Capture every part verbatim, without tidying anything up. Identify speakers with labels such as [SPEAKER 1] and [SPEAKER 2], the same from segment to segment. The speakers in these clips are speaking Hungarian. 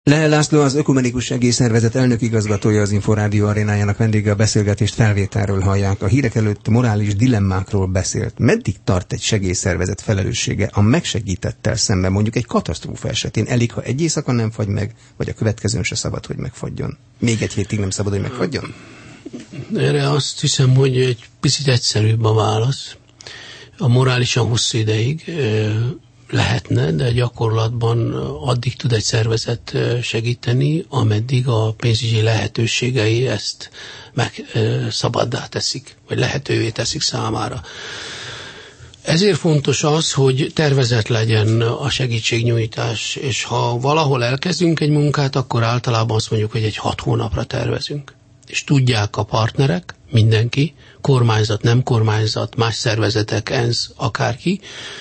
[SPEAKER 1] Lehel László, az Ökumenikus Segélyszervezet elnök igazgatója, az Inforádió arénájának vendége. A beszélgetést felvételről hallják. A hírek előtt morális dilemmákról beszélt. Meddig tart egy segélyszervezet felelőssége a megsegítettel szemben, mondjuk egy katasztrófa esetén? Elég, ha egy éjszaka nem fagy meg, vagy a következőn se szabad, hogy megfagyjon? Még egy hétig nem szabad, hogy megfagyjon?
[SPEAKER 2] Erre azt hiszem, hogy egy picit egyszerűbb a válasz. A morálisan hosszú ideig lehetne, de gyakorlatban addig tud egy szervezet segíteni, ameddig a pénzügyi lehetőségei ezt meg szabaddá teszik, vagy lehetővé teszik számára. Ezért fontos az, hogy tervezett legyen a segítségnyújtás, és ha valahol elkezdünk egy munkát, akkor általában azt mondjuk, hogy egy hat hónapra tervezünk. És tudják a partnerek, mindenki, kormányzat, nem kormányzat, más szervezetek, ENSZ, akárki,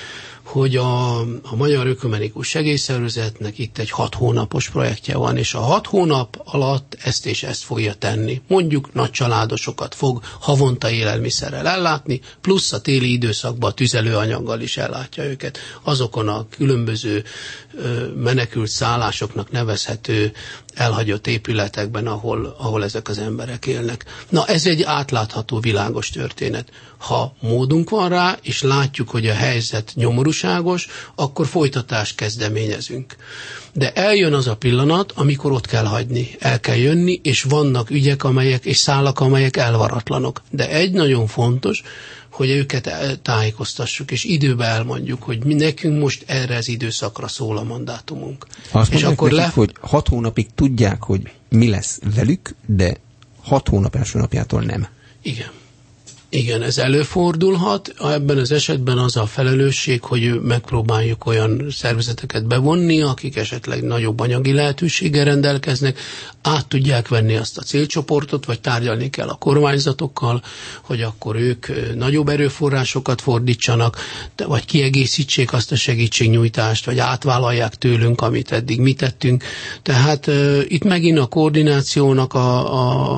[SPEAKER 2] hogy a, a Magyar Ökumenikus Segélyszervezetnek itt egy hat hónapos projektje van, és a hat hónap alatt ezt és ezt fogja tenni. Mondjuk nagy családosokat fog havonta élelmiszerrel ellátni, plusz a téli időszakban tüzelőanyaggal is ellátja őket. Azokon a különböző ö, menekült szállásoknak nevezhető elhagyott épületekben, ahol, ahol ezek az emberek élnek. Na, ez egy átlátható, világos történet. Ha módunk van rá, és látjuk, hogy a helyzet nyomorúságos, akkor folytatást kezdeményezünk. De eljön az a pillanat, amikor ott kell hagyni, el kell jönni, és vannak ügyek, amelyek, és szálak, amelyek elvaratlanok. De egy nagyon fontos, hogy őket tájékoztassuk, és időben elmondjuk, hogy mi nekünk most erre az időszakra szól a mandátumunk.
[SPEAKER 1] Azt és akkor nekik, le... hogy hat hónapig tudják, hogy mi lesz velük, de hat hónap első napjától nem.
[SPEAKER 2] Igen. Igen, ez előfordulhat. Ebben az esetben az a felelősség, hogy megpróbáljuk olyan szervezeteket bevonni, akik esetleg nagyobb anyagi lehetőséggel rendelkeznek, át tudják venni azt a célcsoportot, vagy tárgyalni kell a kormányzatokkal, hogy akkor ők nagyobb erőforrásokat fordítsanak, vagy kiegészítsék azt a segítségnyújtást, vagy átvállalják tőlünk, amit eddig mi tettünk. Tehát uh, itt megint a koordinációnak a,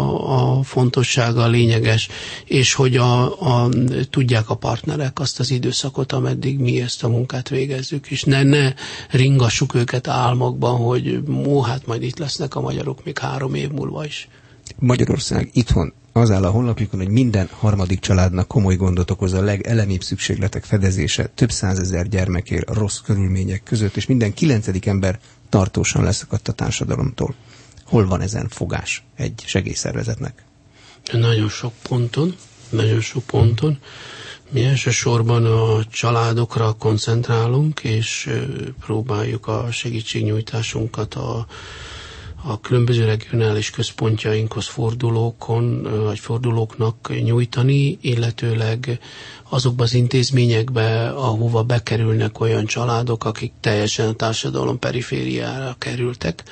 [SPEAKER 2] a, a fontossága lényeges, és hogy A, a, tudják a partnerek azt az időszakot, ameddig mi ezt a munkát végezzük, és ne, ne ringassuk őket álmokban, hogy ó, hát majd itt lesznek a magyarok még három év múlva is.
[SPEAKER 1] Magyarország itthon az áll a honlapjukon, hogy minden harmadik családnak komoly gondot okoz a legelemibb szükségletek fedezése, több százezer gyermek él rossz körülmények között, és minden kilencedik ember tartósan leszakadt a társadalomtól. Hol van ezen fogás egy segélyszervezetnek?
[SPEAKER 2] Nagyon sok ponton. Nagyon sok ponton. Mi elsősorban a családokra koncentrálunk, és próbáljuk a segítségnyújtásunkat a, a különböző regionális központjainkhoz fordulókon, vagy fordulóknak nyújtani, illetőleg azokban az intézményekbe, ahova bekerülnek olyan családok, akik teljesen a társadalom perifériára kerültek.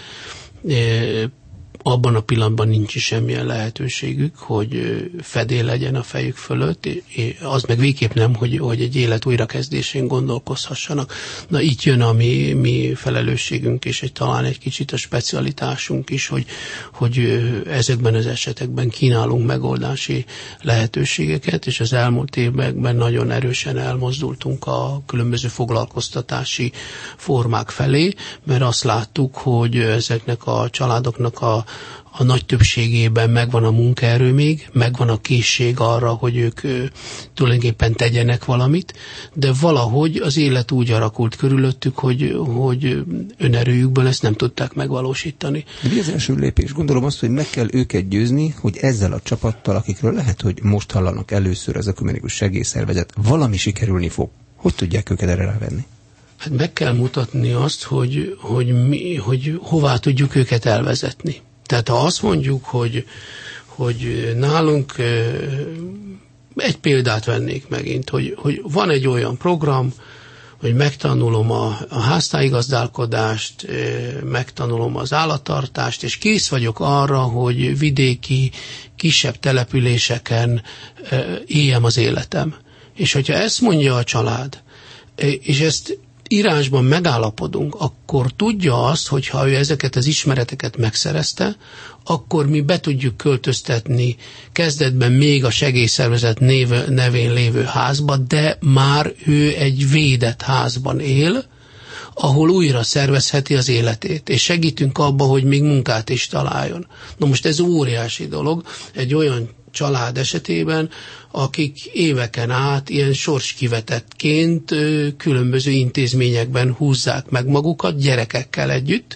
[SPEAKER 2] Abban a pillanatban nincs is semmilyen lehetőségük, hogy fedél legyen a fejük fölött, az meg végképp nem, hogy, hogy egy élet újrakezdésén gondolkozhassanak. Na itt jön a mi, mi felelősségünk, és egy, talán egy kicsit a specialitásunk is, hogy, hogy ezekben az esetekben kínálunk megoldási lehetőségeket, és az elmúlt években nagyon erősen elmozdultunk a különböző foglalkoztatási formák felé, mert azt láttuk, hogy ezeknek a családoknak a a nagy többségében megvan a munkaerő még, megvan a készség arra, hogy ők ö, tulajdonképpen tegyenek valamit, de valahogy az élet úgy alakult körülöttük, hogy, hogy önerőjükből ezt nem tudták megvalósítani.
[SPEAKER 1] De mi az első lépés? Gondolom azt, hogy meg kell őket győzni, hogy ezzel a csapattal, akikről lehet, hogy most hallanak először az Ökumenikus Segélyszervezet, valami sikerülni fog. Hogy tudják őket erre rávenni?
[SPEAKER 2] Hát meg kell mutatni azt, hogy, hogy, mi, hogy hová tudjuk őket elvezetni. Tehát ha azt mondjuk, hogy, hogy nálunk egy példát vennék megint, hogy, hogy van egy olyan program, hogy megtanulom a, a háztájigazdálkodást, megtanulom az állattartást, és kész vagyok arra, hogy vidéki, kisebb településeken éljem az életem. És hogyha ezt mondja a család, és ezt írásban megállapodunk, akkor tudja azt, hogy ha ő ezeket az ismereteket megszerezte, akkor mi be tudjuk költöztetni kezdetben még a segélyszervezet név, nevén lévő házba, de már ő egy védett házban él, ahol újra szervezheti az életét, és segítünk abba, hogy még munkát is találjon. Na most ez óriási dolog, egy olyan család esetében, akik éveken át ilyen sorskivetettként különböző intézményekben húzzák meg magukat, gyerekekkel együtt,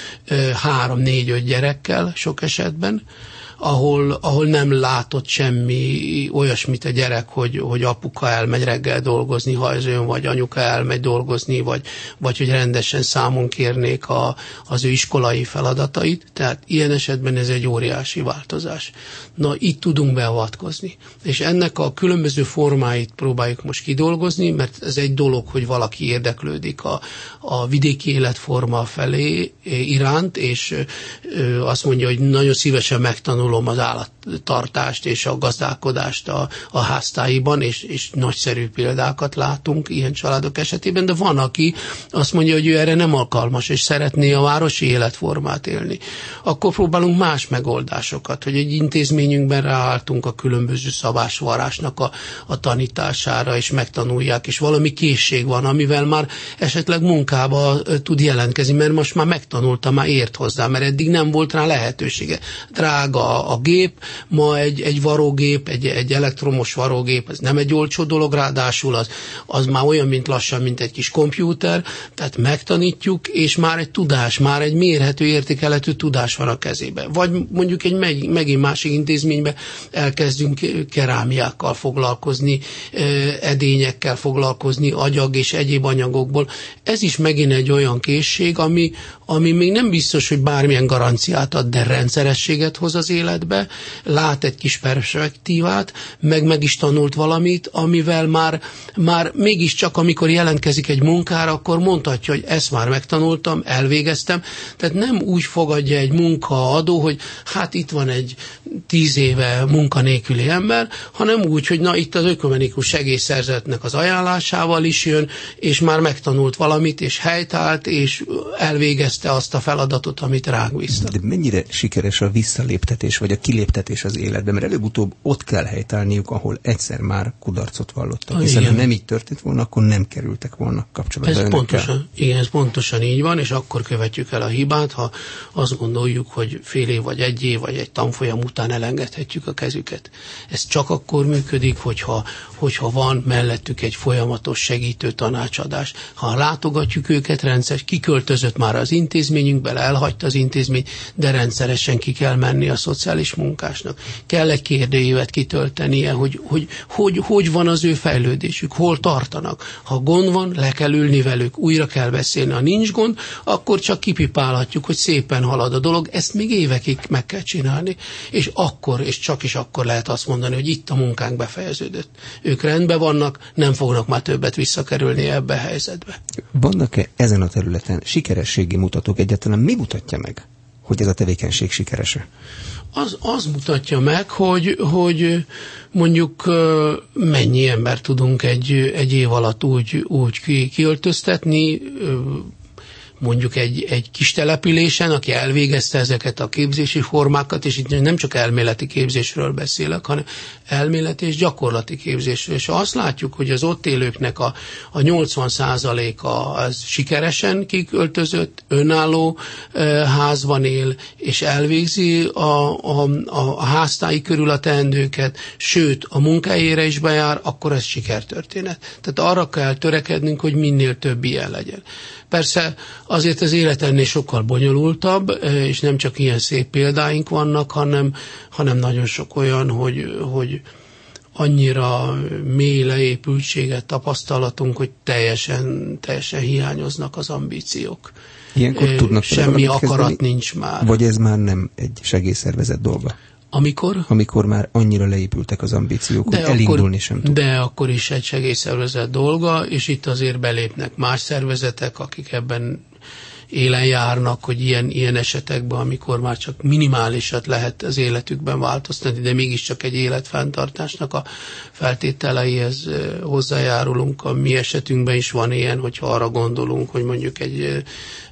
[SPEAKER 2] három-négy-öt gyerekkel sok esetben, ahol, ahol nem látott semmi olyasmit a gyerek, hogy, hogy apuka elmegy reggel dolgozni, ha ez olyan, vagy anyuka elmegy dolgozni, vagy, vagy hogy rendesen számon kérnék a, az ő iskolai feladatait. Tehát ilyen esetben ez egy óriási változás. Na, itt tudunk beavatkozni. És ennek a különböző formáit próbáljuk most kidolgozni, mert ez egy dolog, hogy valaki érdeklődik a, a vidéki életforma felé iránt, és azt mondja, hogy nagyon szívesen megtanul az állattartást és a gazdálkodást a, a háztáiban, és, és nagyszerű példákat látunk ilyen családok esetében, de van, aki azt mondja, hogy ő erre nem alkalmas, és szeretné a városi életformát élni. Akkor próbálunk más megoldásokat, hogy egy intézményünkben ráálltunk a különböző szabásvarásnak a, a tanítására, és megtanulják, és valami készség van, amivel már esetleg munkába tud jelentkezni, mert most már megtanulta, már ért hozzá, mert eddig nem volt rá lehetősége. Drága a gép, ma egy, egy varógép, egy, egy elektromos varógép, ez nem egy olcsó dolog, ráadásul az, az már olyan, mint lassan, mint egy kis kompjúter, tehát megtanítjuk, és már egy tudás, már egy mérhető, értékelhető tudás van a kezében. Vagy mondjuk egy meg, megint másik intézményben elkezdünk kerámiákkal foglalkozni, edényekkel foglalkozni, agyag és egyéb anyagokból. Ez is megint egy olyan készség, ami, ami még nem biztos, hogy bármilyen garanciát ad, de rendszerességet hoz az életbe, lát egy kis perspektívát, meg meg is tanult valamit, amivel már, már mégiscsak, amikor jelentkezik egy munkára, akkor mondhatja, hogy ezt már megtanultam, elvégeztem. Tehát nem úgy fogadja egy munkaadó, hogy hát itt van egy tíz éve munkanélküli ember, hanem úgy, hogy na itt az ökumenikus segélyszervezetnek az ajánlásával is jön, és már megtanult valamit, és helytált, és elvégezte azt a feladatot, amit ránk bíztak.
[SPEAKER 1] De mennyire sikeres a visszaléptetés, vagy a kiléptetés az életben, mert előbb-utóbb ott kell helytállniuk, ahol egyszer már kudarcot vallottak. Hiszen igen. Ha nem így történt volna, akkor nem kerültek volna kapcsolatba.
[SPEAKER 2] Ez pontosan, igen, ez pontosan így van, és akkor követjük el a hibát, ha azt gondoljuk, hogy fél év, vagy egy év, vagy egy tanfolyam után elengedhetjük a kezüket. Ez csak akkor működik, hogyha, hogyha van mellettük egy folyamatos segítő tanácsadás. Ha látogatjuk őket, rendszer, kiköltözött már az intézményünkbe, elhagyta az intézmény, de rendszeresen ki kell menni a szociális munkásnak. Kell egy kérdőívet kitöltenie, hogy hogy, hogy hogy van az ő fejlődésük, hol tartanak. Ha gond van, le kell ülni velük, újra kell beszélni. Ha nincs gond, akkor csak kipipálhatjuk, hogy szépen halad a dolog. Ezt még évekig meg kell csinálni, és akkor, és csak is akkor lehet azt mondani, hogy itt a munkánk befejeződött. Ők rendben vannak, nem fognak már többet visszakerülni ebbe a helyzetbe.
[SPEAKER 1] Vannak-e ezen a területen sikerességi mutatók? Egyáltalán mi mutatja meg, hogy ez a tevékenység sikeres-e?
[SPEAKER 2] Az, az mutatja meg, hogy, hogy mondjuk mennyi ember tudunk egy, egy év alatt úgy, úgy kiöltöztetni, mondjuk egy, egy kis településen, aki elvégezte ezeket a képzési formákat, és itt nem csak elméleti képzésről beszélek, hanem elméleti és gyakorlati képzésről. És azt látjuk, hogy az ott élőknek a, a nyolcvan százaléka az sikeresen kiköltözött, önálló e, házban él, és elvégzi a, a, a háztáji körül a teendőket, sőt, a munkahelyére is bejár, akkor ez sikertörténet. Tehát arra kell törekednünk, hogy minél több ilyen legyen. Persze azért az élet ennél sokkal bonyolultabb, és nem csak ilyen szép példáink vannak, hanem, hanem nagyon sok olyan, hogy, hogy annyira mély leépültséget tapasztalatunk, hogy teljesen, teljesen hiányoznak az ambíciók.
[SPEAKER 1] Ilyenkor tudnak
[SPEAKER 2] semmi akarat
[SPEAKER 1] kezdeni,
[SPEAKER 2] nincs már.
[SPEAKER 1] Vagy ez már nem egy segélyszervezet dolga?
[SPEAKER 2] Amikor?
[SPEAKER 1] Amikor már annyira leépültek az ambíciók,
[SPEAKER 2] de
[SPEAKER 1] hogy
[SPEAKER 2] akkor,
[SPEAKER 1] elindulni sem tud.
[SPEAKER 2] De akkor is egy segélyszervezet dolga, és itt azért belépnek más szervezetek, akik ebben élen járnak, hogy ilyen, ilyen esetekben, amikor már csak minimálisat lehet az életükben változtatni, de mégiscsak egy életfenntartásnak a feltételeihez hozzájárulunk. A mi esetünkben is van ilyen, hogyha arra gondolunk, hogy mondjuk egy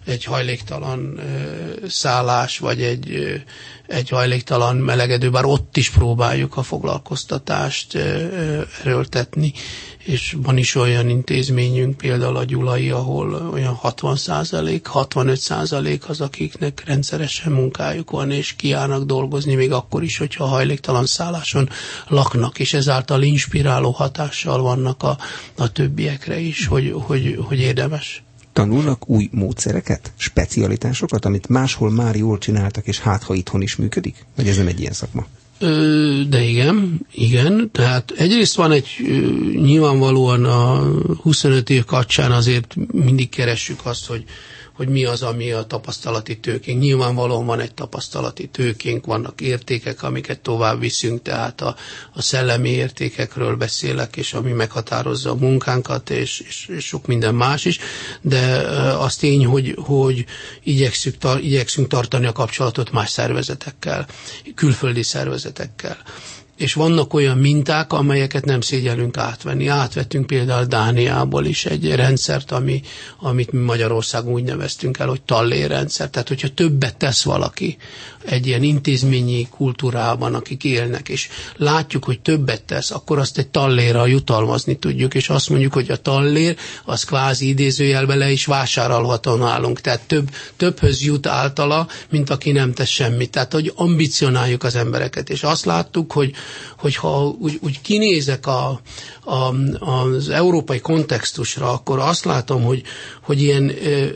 [SPEAKER 2] egy hajléktalan szállás, vagy egy, egy hajléktalan melegedő, bár ott is próbáljuk a foglalkoztatást erőltetni, és van is olyan intézményünk, például a Gyulai, ahol olyan hatvan százalék, hatvanöt százalék az, akiknek rendszeresen munkájuk van, és kiállnak dolgozni, még akkor is, hogyha hajléktalan szálláson laknak, és ezáltal inspiráló hatással vannak a, a többiekre is, hogy, hogy, hogy érdemes.
[SPEAKER 1] Tanulnak új módszereket, specialitásokat, amit máshol már jól csináltak, és hát, ha itthon is működik? Vagy ez nem egy ilyen szakma?
[SPEAKER 2] De igen, igen. Tehát egyrészt van egy, nyilvánvalóan a huszonöt év kapcsán azért mindig keressük azt, hogy, hogy mi az, ami a tapasztalati tőkénk. Nyilvánvalóan van egy tapasztalati tőkénk, vannak értékek, amiket tovább viszünk, tehát a, a szellemi értékekről beszélek, és ami meghatározza a munkánkat, és, és, és sok minden más is, de az tény, hogy, hogy igyekszünk, tar, igyekszünk tartani a kapcsolatot más szervezetekkel, külföldi szervezetekkel. És vannak olyan minták, amelyeket nem szégyellünk átvenni. Átvettünk például Dániából is egy rendszert, ami, amit mi Magyarországon úgy neveztünk el, hogy tallérrendszer. Tehát, hogyha többet tesz valaki egy ilyen intézményi kultúrában, akik élnek, és látjuk, hogy többet tesz, akkor azt egy tallérral jutalmazni tudjuk, és azt mondjuk, hogy a tallér, az kvázi idézőjelbe le is vásárolható nálunk. Tehát több, többhöz jut általa, mint aki nem tesz semmit. Tehát, hogy ambicionáljuk az embereket. És azt láttuk, hogy hogyha úgy, úgy kinézek a, a, az európai kontextusra, akkor azt látom, hogy, hogy ilyen,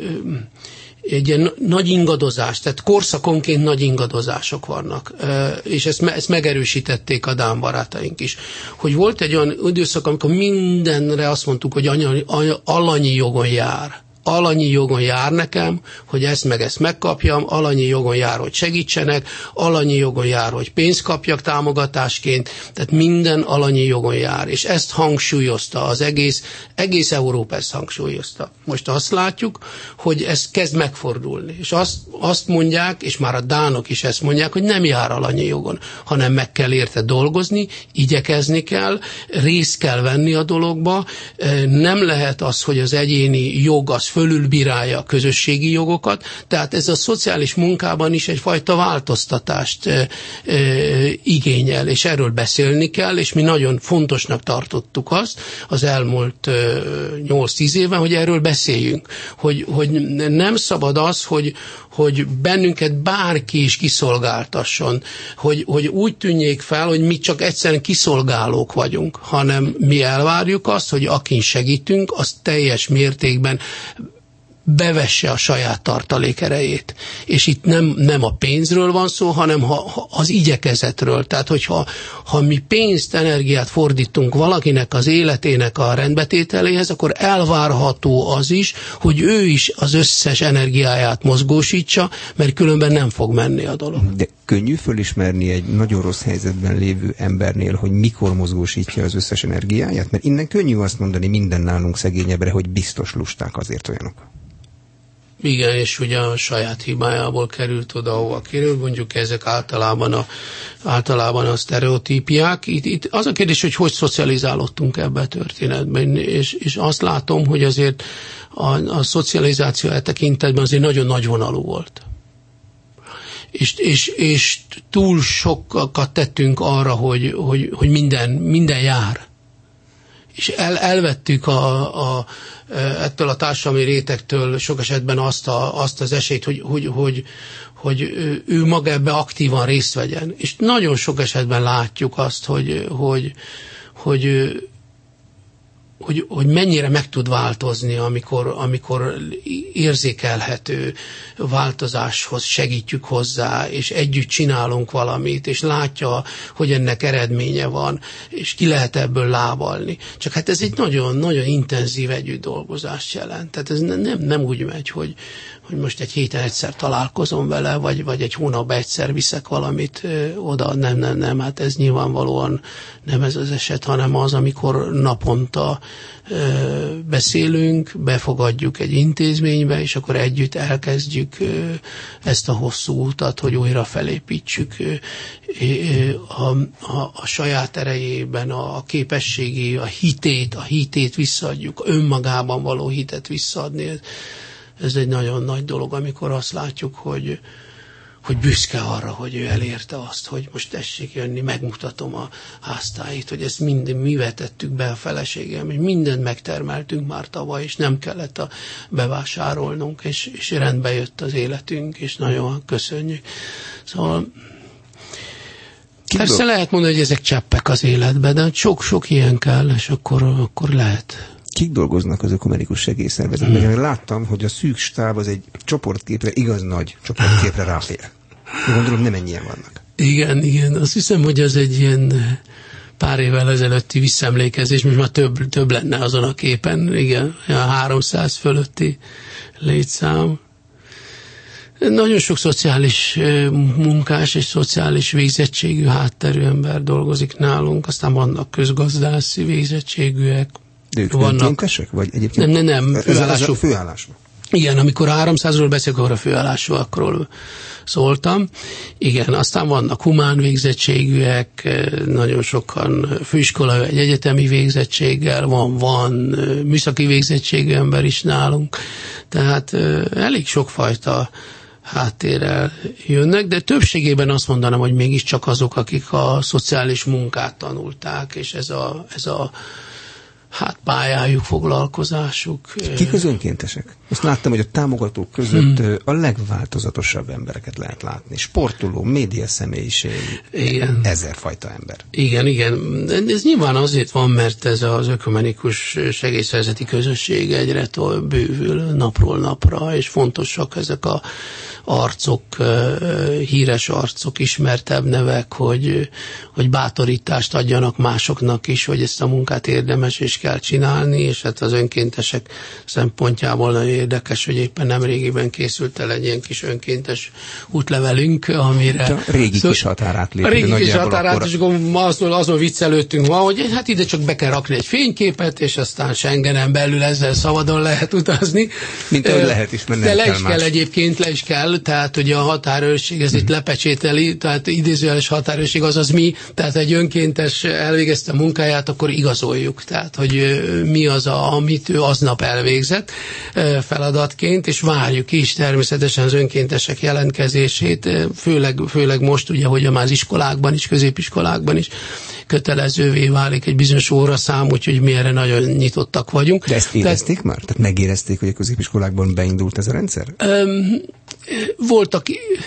[SPEAKER 2] egy ilyen nagy ingadozás, tehát korszakonként nagy ingadozások vannak, és ezt, ezt megerősítették a dán barátaink is. Hogy volt egy olyan időszak, amikor mindenre azt mondtuk, hogy anya, anya, alanyi jogon jár. Alanyi jogon jár nekem, hogy ezt meg ezt megkapjam, alanyi jogon jár, hogy segítsenek, alanyi jogon jár, hogy pénzt kapjak támogatásként, tehát minden alanyi jogon jár, és ezt hangsúlyozta az egész, egész Európa ezt hangsúlyozta. Most azt látjuk, hogy ez kezd megfordulni, és azt, azt mondják, és már a dánok is ezt mondják, hogy nem jár alanyi jogon, hanem meg kell érte dolgozni, igyekezni kell, részt kell venni a dologba, nem lehet az, hogy az egyéni jog az fölülbírálja a közösségi jogokat, tehát ez a szociális munkában is egyfajta változtatást e, e, igényel, és erről beszélni kell, és mi nagyon fontosnak tartottuk azt az elmúlt nyolc-tíz évben, hogy erről beszéljünk, hogy, hogy nem szabad az, hogy, hogy bennünket bárki is kiszolgáltasson, hogy, hogy úgy tűnjék fel, hogy mi csak egyszerűen kiszolgálók vagyunk, hanem mi elvárjuk azt, hogy akin segítünk, az teljes mértékben bevesse a saját tartalékerejét. És itt nem, nem a pénzről van szó, hanem ha, ha az igyekezetről. Tehát, hogyha ha mi pénzt, energiát fordítunk valakinek az életének a rendbetételéhez, akkor elvárható az is, hogy ő is az összes energiáját mozgósítsa, mert különben nem fog menni a dolog.
[SPEAKER 1] De könnyű fölismerni egy nagyon rossz helyzetben lévő embernél, hogy mikor mozgósítja az összes energiáját? Mert innen könnyű azt mondani minden nálunk szegényebbre, hogy biztos lusták azért olyanok.
[SPEAKER 2] Igen, és ugye a saját hibájából került oda, ahova kerül, mondjuk ezek általában a, általában a sztereotípiák. Itt, itt az a kérdés, hogy hogy szocializálódtunk ebbe a történetben, és, és azt látom, hogy azért a, a szocializáció e tekintetben azért nagyon nagyvonalú volt. És, és, és túl sokat tettünk arra, hogy, hogy, hogy minden, minden jár. És el, elvettük a, a, ettől a társadalmi rétegtől sok esetben azt, a, azt az esélyt, hogy, hogy, hogy, hogy ő maga ebbe aktívan részt vegyen. És nagyon sok esetben látjuk azt, hogy, hogy, hogy, hogy, hogy mennyire meg tud változni, amikor, amikor érzékelhető változáshoz segítjük hozzá, és együtt csinálunk valamit, és látja, hogy ennek eredménye van, és ki lehet ebből lábalni. Csak hát ez egy nagyon-nagyon intenzív együtt dolgozást jelent. Tehát ez nem, nem úgy megy, hogy, hogy most egy héten egyszer találkozom vele, vagy, vagy egy hónapban egyszer viszek valamit ö, oda. Nem, nem, nem, hát ez nyilvánvalóan nem ez az eset, hanem az, amikor naponta ö, beszélünk, befogadjuk egy intézménybe, és akkor együtt elkezdjük ö, ezt a hosszú utat, hogy újra felépítsük ö, ö, a, a, a saját erejében, a, a képességé, a hitét, a hitét visszaadjuk, önmagában való hitet visszaadni. ez egy nagyon nagy dolog, amikor azt látjuk, hogy, hogy büszke arra, hogy ő elérte azt, hogy most tessék jönni, megmutatom a háztáit, hogy ezt mind mi vetettük be a feleségem, és mindent megtermeltünk már tavaly, és nem kellett a bevásárolnunk, és, és rendbe jött az életünk, és nagyon köszönjük. Szóval Kik persze do- lehet mondani, hogy ezek cseppek az életbe, de sok-sok ilyen kell, és akkor, akkor lehet.
[SPEAKER 1] Kik dolgoznak az ökumenikus segélyszervezetben? Hmm. Láttam, hogy a szűk stáb az egy csoportképre, igaz nagy csoportképre ráfér. Gondolom, nem ennyien vannak.
[SPEAKER 2] Igen, igen. Azt hiszem, hogy ez egy ilyen pár évvel ezelőtti visszaemlékezés, most már több, több lenne azon a képen. Igen, a háromszáz fölötti létszám. Nagyon sok szociális munkás és szociális végzettségű hátterű ember dolgozik nálunk, aztán vannak közgazdászi végzettségűek.
[SPEAKER 1] De ők vannak önkéntesek? Vagy egyébként?
[SPEAKER 2] Nem, nem, nem.
[SPEAKER 1] Főállású. Ez a főállású.
[SPEAKER 2] Igen, amikor a háromszázról beszélek, akkor a főállásúakról szóltam. Igen, aztán vannak humán végzettségűek, nagyon sokan főiskola vagy egyetemi végzettséggel, van, van műszaki végzettségű ember is nálunk. Tehát elég sokfajta háttérrel jönnek, de többségében azt mondanám, hogy mégiscsak azok, akik a szociális munkát tanulták, és ez a, ez a hát pályájuk, foglalkozásuk.
[SPEAKER 1] Kik az önkéntesek? Azt láttam, hogy a támogatók között hmm. a legváltozatosabb embereket lehet látni. Sportoló, média személyiség, igen. Ezerfajta ember.
[SPEAKER 2] Igen, igen. Ez nyilván azért van, mert ez az ökumenikus segélyszervezeti közösség egyre bővül napról napra, és fontosak ezek a arcok, híres arcok, ismertebb nevek, hogy, hogy bátorítást adjanak másoknak is, hogy ezt a munkát érdemes és kell csinálni, és hát az önkéntesek szempontjából nagyon érdekes, hogy éppen nemrégiben készült el egy ilyen kis önkéntes útlevelünk, amire...
[SPEAKER 1] A régi szó, kis határátlépő.
[SPEAKER 2] A régi kis határát, és azon, azon viccelődtünk ma, hogy hát ide csak be kell rakni egy fényképet, és aztán Schengenen belül ezzel szabadon lehet utazni.
[SPEAKER 1] Mint ahogy lehet is, mert
[SPEAKER 2] nem
[SPEAKER 1] kell
[SPEAKER 2] le is
[SPEAKER 1] más.
[SPEAKER 2] kell egyébként, le is kell, tehát ugye a határőrség ez mm. itt lepecsételi, tehát idézőjeles határőrség az az mi, tehát egy önkéntes elvégezte a munkáját, akkor igazoljuk, tehát hogy mi az, a, amit ő aznap elvégzett feladatként, és várjuk is természetesen az önkéntesek jelentkezését, főleg, főleg most ugye, hogy már az iskolákban is, középiskolákban is kötelezővé válik egy bizonyos óraszám, úgyhogy mi erre nagyon nyitottak vagyunk.
[SPEAKER 1] De ezt érezték Tehát, már? Tehát megérezték, hogy a középiskolákban beindult ez a rendszer?
[SPEAKER 2] Um, voltak...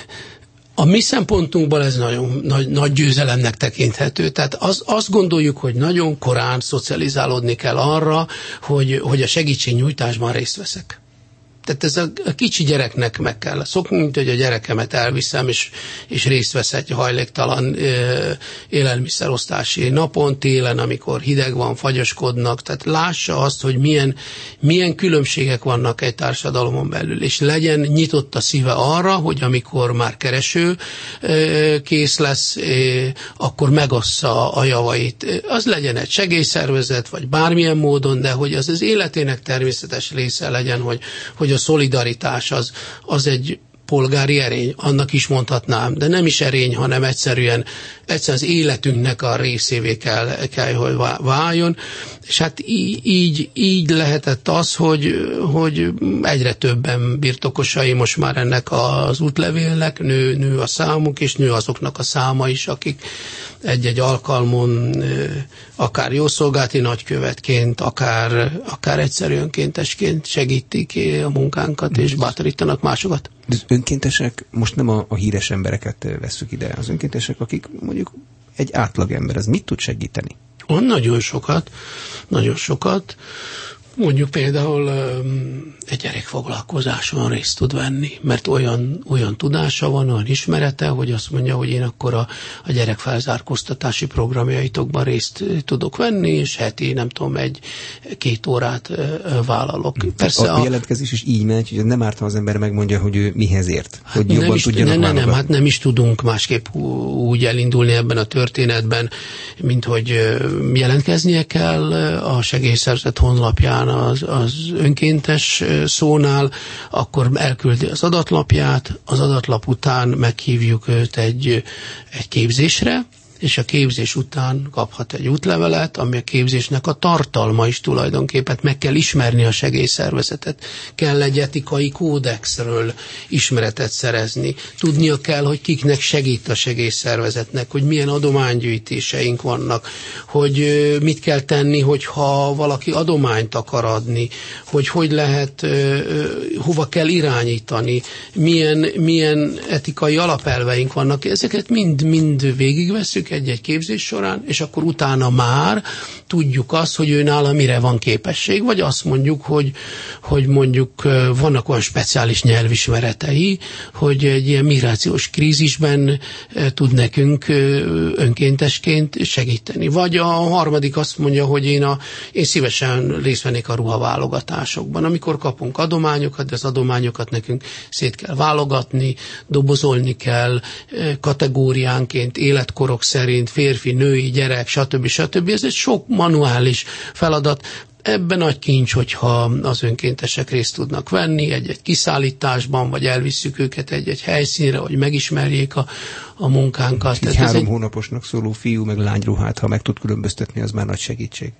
[SPEAKER 2] A mi szempontunkban ez nagyon nagy, nagy győzelemnek tekinthető. Tehát az, azt gondoljuk, hogy nagyon korán szocializálódni kell arra, hogy, hogy a segítségnyújtásban részt veszek. Tehát ez a, a kicsi gyereknek meg kell szokni, mint hogy a gyerekemet elviszem, és, és részt vesz egy hajléktalan ö, élelmiszerosztási napon, télen, amikor hideg van, fagyoskodnak. Tehát lássa azt, hogy milyen, milyen különbségek vannak egy társadalomon belül, és legyen nyitott a szíve arra, hogy amikor már kereső ö, kész lesz, ö, akkor megossza a javait. Az legyen egy segélyszervezet, vagy bármilyen módon, de hogy az az életének természetes része legyen, hogy, hogy a szolidaritás az, az egy polgári erény, annak is mondhatnám, de nem is erény, hanem egyszerűen, egyszerűen az életünknek a részévé kell, kell hogy váljon, és hát így, így, így lehetett az, hogy, hogy egyre többen birtokosai most már ennek az útlevélnek, nő, nő a számuk, és nő azoknak a száma is, akik egy-egy alkalmon akár jószolgálati nagykövetként, akár, akár egyszerű önkéntesként segítik a munkánkat, és bátorítanak másokat.
[SPEAKER 1] Az önkéntesek, most nem a, a híres embereket vesszük ide, az önkéntesek, akik mondjuk egy átlagember, az mit tud segíteni?
[SPEAKER 2] Van nagyon sokat, nagyon sokat. Mondjuk például um, egy gyerekfoglalkozáson részt tud venni, mert olyan, olyan tudása van, olyan ismerete, hogy azt mondja, hogy én akkor a, a gyerekfelzárkóztatási programjaitokban részt tudok venni, és heti, nem tudom, egy-két órát uh, vállalok.
[SPEAKER 1] Persze a, a jelentkezés is így megy, hogy nem árt, ha az ember megmondja, hogy ő mihez ért, hogy hát jobban
[SPEAKER 2] is,
[SPEAKER 1] tudjanak
[SPEAKER 2] ne, ne, nem, hát nem is tudunk másképp úgy elindulni ebben a történetben, mint hogy jelentkeznie kell a segélyszervezet honlapján, Az, az önkéntes szónál, akkor elküldi az adatlapját, az adatlap után meghívjuk őt egy, egy képzésre, és a képzés után kaphat egy útlevelet, ami a képzésnek a tartalma is tulajdonképpen. Meg kell ismerni a segélyszervezetet, kell egy etikai kódexről ismeretet szerezni. Tudnia kell, hogy kiknek segít a segélyszervezetnek, hogy milyen adománygyűjtéseink vannak, hogy mit kell tenni, hogyha valaki adományt akar adni, hogy hogy lehet, hova kell irányítani, milyen, milyen etikai alapelveink vannak. Ezeket mind-mind végigvesszük egy-egy képzés során, és akkor utána már tudjuk azt, hogy ő nála mire van képesség, vagy azt mondjuk, hogy, hogy mondjuk vannak olyan speciális nyelvismeretei, hogy egy ilyen migrációs krízisben tud nekünk önkéntesként segíteni. Vagy a harmadik azt mondja, hogy én, a, én szívesen részt vennék a ruhaválogatásokban. Amikor kapunk adományokat, de az adományokat nekünk szét kell válogatni, dobozolni kell, kategóriánként, életkorok szerint, férfi, női, gyerek, stb. stb. Ez egy sok manuális feladat. Ebben nagy kincs, hogyha az önkéntesek részt tudnak venni egy-egy kiszállításban, vagy elvisszük őket egy-egy helyszínre, hogy megismerjék a, a munkánkat.
[SPEAKER 1] Egy három egy... hónaposnak szóló fiú meg lányruhát, ha meg tud különböztetni, az már nagy segítség.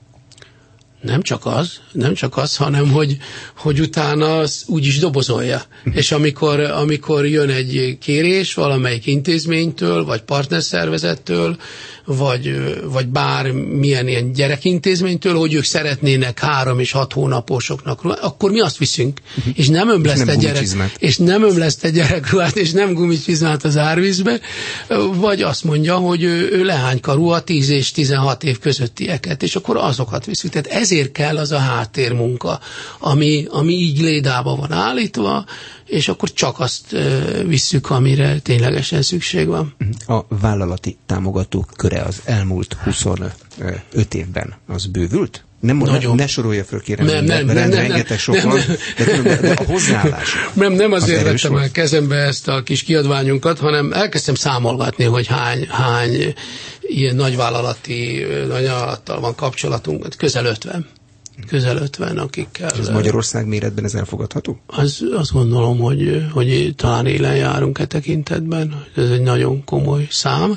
[SPEAKER 2] Nem csak az, nem csak az, hanem hogy, hogy utána az úgy is dobozolja. És amikor, amikor jön egy kérés valamelyik intézménytől, vagy partnerszervezettől, vagy, vagy bármilyen ilyen gyerekintézménytől, hogy ők szeretnének három és hat hónaposoknak, akkor mi azt viszünk. Uh-huh. És nem ömleszte gyerek, és nem ömleszte gyerekruhát, és nem gumicsizmát az árvízbe, vagy azt mondja, hogy ő, ő leánykarú a tíz és tizenhat év közöttieket, és akkor azokat viszünk. Tehát ezért kell az a háttérmunka, ami, ami így lédába van állítva, és akkor csak azt uh, visszük, amire ténylegesen szükség van.
[SPEAKER 1] A vállalati támogatók köre az elmúlt huszonöt évben az bővült? Nem, ne, ne sorolja föl, kérem,
[SPEAKER 2] nem, nem, nem, nem,
[SPEAKER 1] rengeteg sok nem, van, nem, de, de a hozzáállás.
[SPEAKER 2] Nem, nem azért az vettem el kezembe ezt a kis kiadványunkat, hanem elkezdtem számolgatni, hogy hány, hány ilyen nagyvállalati, nagyvállalattal van kapcsolatunk, közel ötven. Közel ötven, akikkel...
[SPEAKER 1] Ez Magyarország méretben ez elfogadható?
[SPEAKER 2] Az, azt gondolom, hogy, hogy talán élen járunk e tekintetben. Ez egy nagyon komoly szám,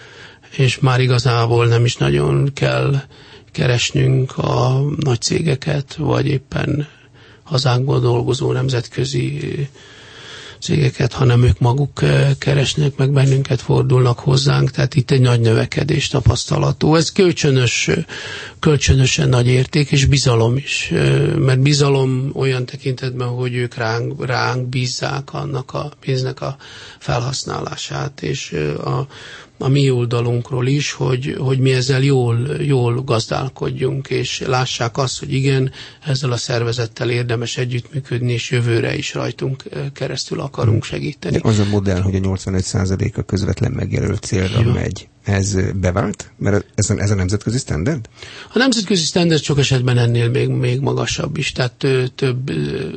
[SPEAKER 2] és már igazából nem is nagyon kell keresnünk a nagy cégeket, vagy éppen hazánkból dolgozó nemzetközi cégeket, hanem ők maguk keresnek, meg bennünket fordulnak hozzánk, tehát itt egy nagy növekedés tapasztalatú. Ez kölcsönös, kölcsönösen nagy érték, és bizalom is, mert bizalom olyan tekintetben, hogy ők ránk, ránk bízzák annak a pénznek a felhasználását, és a a mi oldalunkról is, hogy, hogy mi ezzel jól, jól gazdálkodjunk, és lássák azt, hogy igen, ezzel a szervezettel érdemes együttműködni, és jövőre is rajtunk keresztül akarunk segíteni.
[SPEAKER 1] De az a modell, hogy a nyolcvanöt százalék a közvetlen megjelölt célra ja. megy, ez bevált? Mert ez a, ez a nemzetközi standard?
[SPEAKER 2] A nemzetközi standard sok esetben ennél még, még magasabb is, tehát több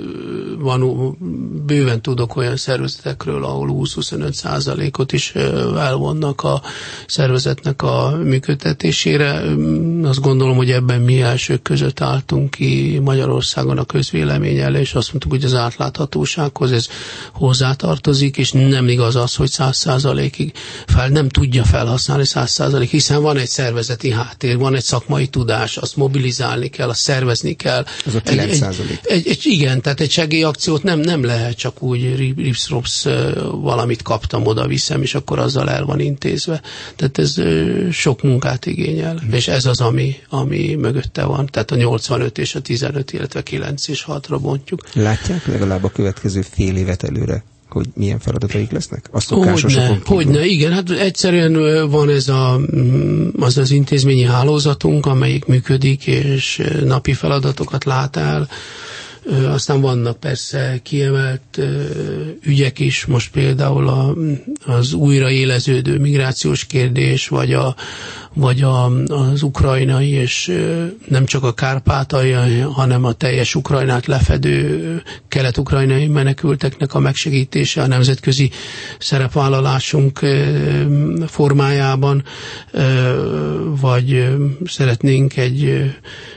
[SPEAKER 2] van, bőven tudok olyan szervezetekről, ahol húsz-huszonöt százalékot is elvonnak a szervezetnek a működtetésére. Azt gondolom, hogy ebben mi elsők között álltunk ki Magyarországon a közvélemény elé, és azt mondtuk, hogy az átláthatósághoz ez hozzátartozik, és nem igaz az, hogy száz százalékig fel, nem tudja felhasználni száz százalék, hiszen van egy szervezeti háttér, van egy szakmai tudás, azt mobilizálni kell, azt szervezni kell.
[SPEAKER 1] Ez a kilenc százalék.
[SPEAKER 2] Egy, egy, egy, igen, tehát egy segélyakciót nem, nem lehet csak úgy ripsz-ropsz valamit kaptam, oda viszem, és akkor azzal el van intézve. Tehát ez sok munkát igényel, hmm. és ez az, ami, ami mögötte van. Tehát a nyolcvanöt és a tizenöt, illetve kilenc és hatra bontjuk.
[SPEAKER 1] Látják legalább a következő fél évet előre, hogy milyen feladataik lesznek? A
[SPEAKER 2] Hogyne, hogyne, igen, hát egyszerűen van ez a, az az intézményi hálózatunk, amelyik működik, és napi feladatokat lát el. Aztán vannak persze kiemelt ügyek is, most például a, az újraéleződő migrációs kérdés, vagy, a, vagy a, az ukrajnai, és nem csak a kárpátaljai, hanem a teljes Ukrajnát lefedő kelet-ukrajnai menekülteknek a megsegítése a nemzetközi szerepvállalásunk formájában, vagy szeretnénk egy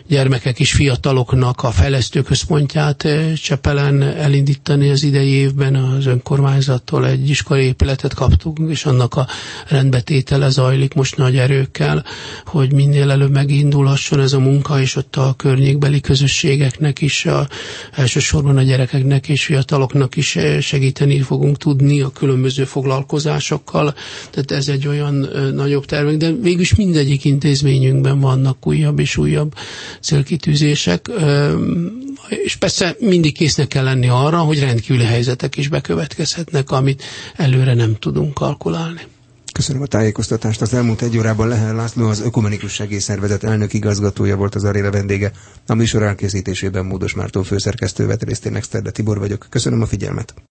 [SPEAKER 2] gyermekek és fiataloknak a fejlesztő központját Csepelen elindítani az idei évben. Az önkormányzattól egy iskolai épületet kaptunk, és annak a rendbetétele zajlik most nagy erőkkel, hogy minél előbb megindulhasson ez a munka, és ott a környékbeli közösségeknek is, a, elsősorban a gyerekeknek és fiataloknak is segíteni fogunk tudni a különböző foglalkozásokkal. Tehát ez egy olyan nagyobb tervek, de végülis mindegyik intézményünkben vannak újabb és újabb célkitűzések, és persze mindig késznek kell lenni arra, hogy rendkívüli helyzetek is bekövetkezhetnek, amit előre nem tudunk kalkulálni.
[SPEAKER 1] Köszönöm a tájékoztatást. Az elmúlt egy órában Lehel László, az Ökumenikus Segélyszervezet elnök igazgatója volt az aréna vendége. A műsor elkészítésében Módos Márton főszerkesztő vett részt, én Exterde Tibor vagyok. Köszönöm a figyelmet.